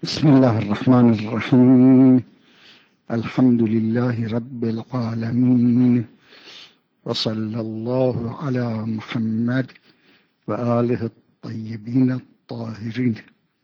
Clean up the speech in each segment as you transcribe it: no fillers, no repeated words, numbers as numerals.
بسم الله الرحمن الرحيم. الحمد لله رب العالمين، وصلى الله على محمد وآله الطيبين الطاهرين.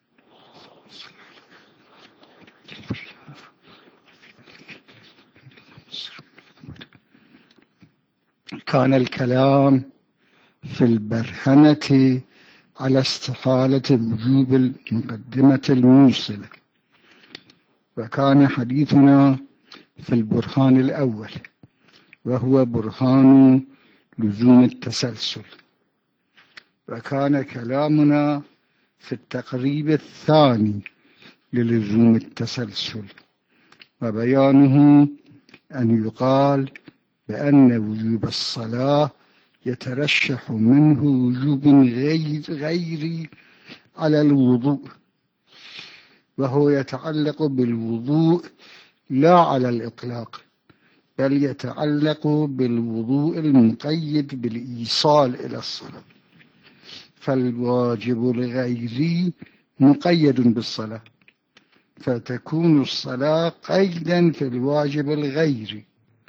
كان الكلام في البرهنة على استحالة وجوب المقدمة الموصلة، وكان حديثنا في البرهان الأول وهو برهان لزوم التسلسل، وكان كلامنا في التقريب الثاني للزوم التسلسل، وبيانه أن يقال بأن وجوب الصلاة يترشح منه وجوب غيري على الوضوء، وهو يتعلق بالوضوء لا على الإطلاق، بل يتعلق بالوضوء المقيد بالإيصال إلى الصلاة، فالواجب الغيري مقيد بالصلاة، فتكون الصلاة قيدا في الواجب الغيري.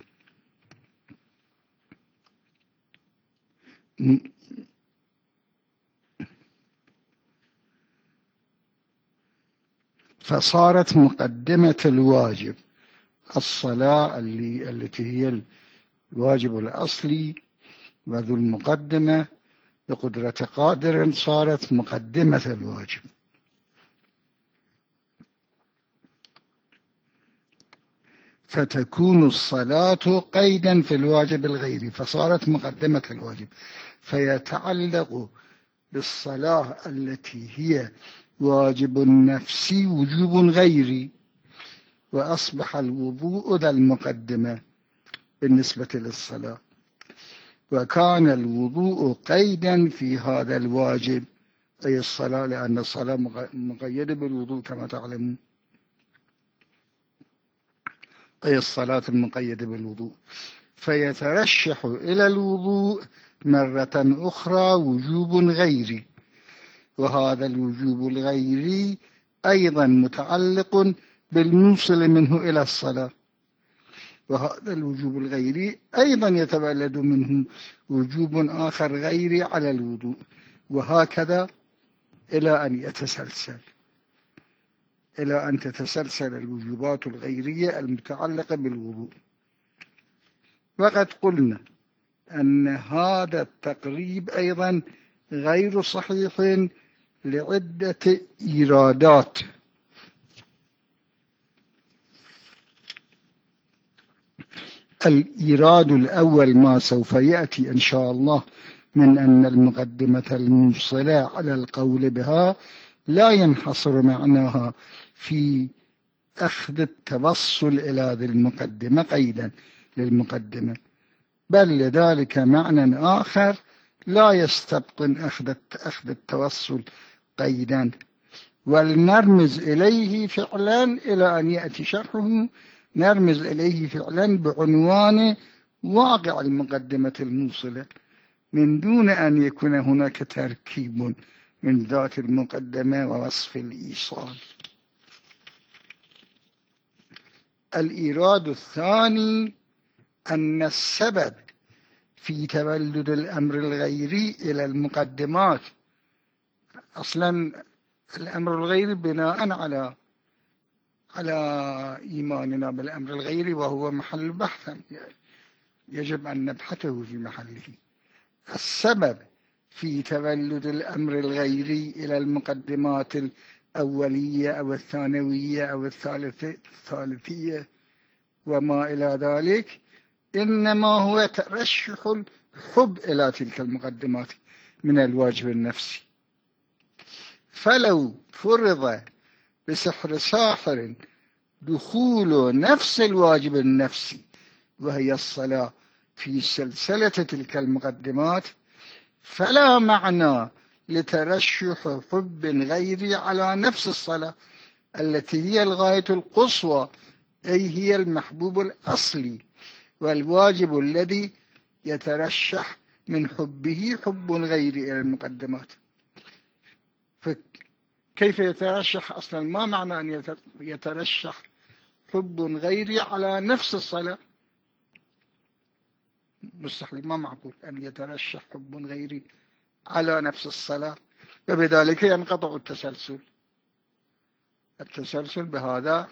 فصارت مقدمة الواجب الصلاة التي هي الواجب الأصلي، وذو المقدمة بقدرة قادر صارت مقدمة الواجب. فتكون الصلاة قيدا في الواجب الغيري، فصارت مقدمة الواجب، فيتعلق بالصلاة التي هي واجب نفسي وجوب غيري، وأصبح الوضوء ذا المقدمة بالنسبة للصلاة، وكان الوضوء قيدا في هذا الواجب أي الصلاة، لأن الصلاة مقيدة بالوضوء كما تعلمون، أي الصلاة المقيدة بالوضوء، فيترشح إلى الوضوء مرة أخرى وجوب غيري، وهذا الوجوب الغيري أيضا متعلق بالموصل منه إلى الصلاة، وهذا الوجوب الغيري أيضا يتولد منه وجوب آخر غيري على الوضوء، وهكذا إلى أن يتسلسل، إلى أن تتسلسل الوجوبات الغيرية المتعلقة بالوضوء. وقد قلنا أن هذا التقريب أيضا غير صحيح لعدة إيرادات. الإيراد الأول ما سوف يأتي إن شاء الله من أن المقدمة الموصلة على القول بها لا ينحصر معناها في أخذ التوصل إلى ذي المقدمة قيدا للمقدمة، بل لذلك معنى آخر لا يستبطن أخذ التوصل قيدا، ولنرمز إليه فعلا إلى أن يأتي شرحه، نرمز إليه فعلا بعنوان واقع المقدمة الموصلة، من دون أن يكون هناك تركيب من ذات المقدمة ووصف الإيصال. الإيراد الثاني أن السبب في تولد الأمر الغيري إلى المقدمات، أصلا الأمر الغيري بناء على إيماننا بالأمر الغيري، وهو محل بحث يجب أن نبحثه في محله. السبب في تولد الأمر الغيري إلى المقدمات الأولية أو الثانوية أو الثالثية وما إلى ذلك إنما هو ترشح الحب إلى تلك المقدمات من الواجب النفسي. فلو فرض بسحر ساحر دخول نفس الواجب النفسي وهي الصلاة في سلسلة تلك المقدمات، فلا معنى لترشح حب غيري على نفس الصلاة التي هي الغاية القصوى، أي هي المحبوب الأصلي، والواجب الذي يترشح من حبه حب غيري إلى المقدمات. كيف يترشح أصلا؟ ما معنى أن يترشح حب غيري على نفس الصلاة؟ مستحيل، ما معقول أن يترشح حب غيري على نفس الصلاة، فبذلك ينقطع التسلسل بهذا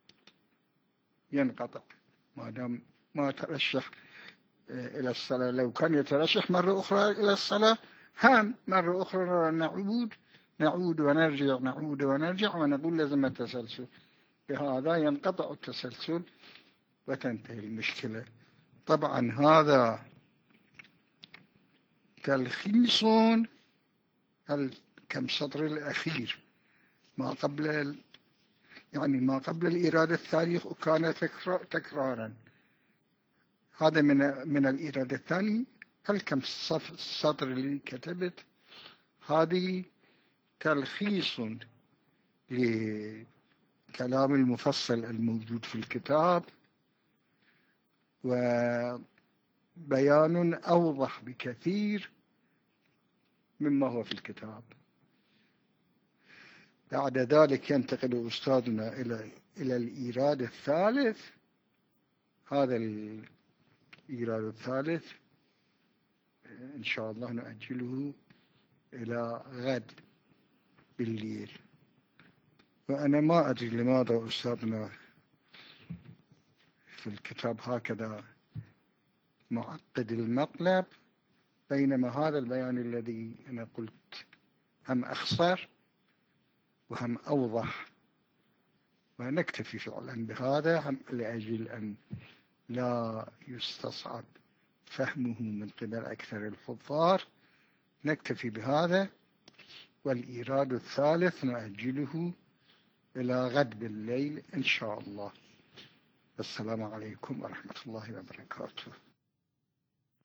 ينقطع ما دام ما ترشح إلى الصلاة. لو كان يترشح مرة أخرى إلى الصلاة، هم مرة أخرى نعود ونرجع ونقول لازم التسلسل، بهذا ينقطع التسلسل وتنتهي المشكلة. طبعا هذا تلخيص كم سطر الأخير ما قبل ما قبل الإيراد الثاني كان تكرارا. هذا من الإيراد الثاني. كم سطر اللي كتبت هذه تلخيص لكلام المفصل الموجود في الكتاب، وبيان أوضح بكثير مما هو في الكتاب. بعد ذلك ينتقل أستاذنا إلى الإيراد الثالث. هذا الإيراد الثالث إن شاء الله نؤجله إلى غد بالليل. وأنا ما أدري لماذا أستاذنا في الكتاب هكذا معقد المطلب، بينما هذا البيان الذي أنا قلت هم أخصر وهم أوضح. ونكتفي فعلا بهذا هم لأجل أن لا يستصعب فهمه من قبل أكثر الحضار. نكتفي بهذا، والإيراد الثالث نؤجله إلى غد بالليل إن شاء الله. السلام عليكم ورحمة الله وبركاته.